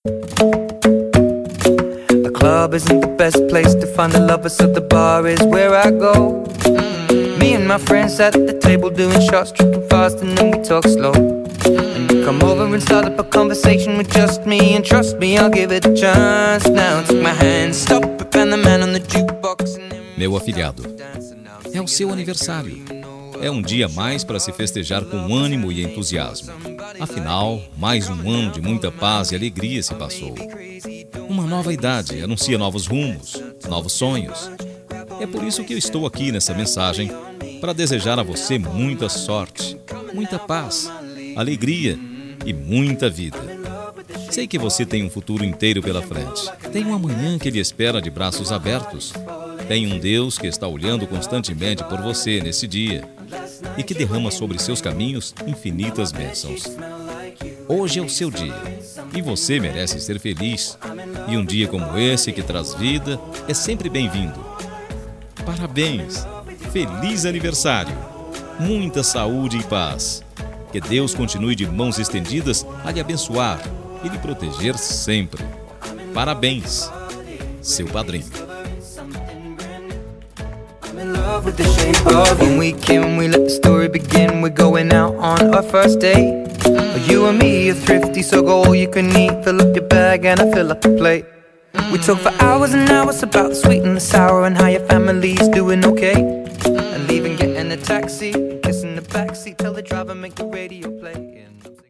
The club isn't the best place to find the lovers, so the bar is where I go. Me and my friends at the table doing shots, tripping fast, and then we talk slow. And you come over and start up a conversation with just me, and trust me, I'll give it a chance. Now take my hand, stop it, and the man on the jukebox. Meu afilhado, é o seu aniversário. É um dia mais para se festejar com ânimo e entusiasmo. Afinal, mais um ano de muita paz e alegria se passou. Uma nova idade anuncia novos rumos, novos sonhos. É por isso que eu estou aqui nessa mensagem, para desejar a você muita sorte, muita paz, alegria e muita vida. Sei que você tem um futuro inteiro pela frente. Tem um amanhã que lhe espera de braços abertos. Tem um Deus que está olhando constantemente por você nesse dia e que derrama sobre seus caminhos infinitas bênçãos. Hoje é o seu dia e você merece ser feliz. E um dia como esse, que traz vida, é sempre bem-vindo. Parabéns! Feliz aniversário! Muita saúde e paz. Que Deus continue de mãos estendidas a lhe abençoar e lhe proteger sempre. Parabéns! Seu padrinho. In love with the shape of you. When we can, we let the story begin. We're going out on our first date. You and me are thrifty, so go all you can eat. Fill up your bag and I fill up the plate. We talk for hours and hours about the sweet and the sour, and how your family's doing okay. And leaving, getting a taxi, kissing the backseat, tell the driver make the radio play.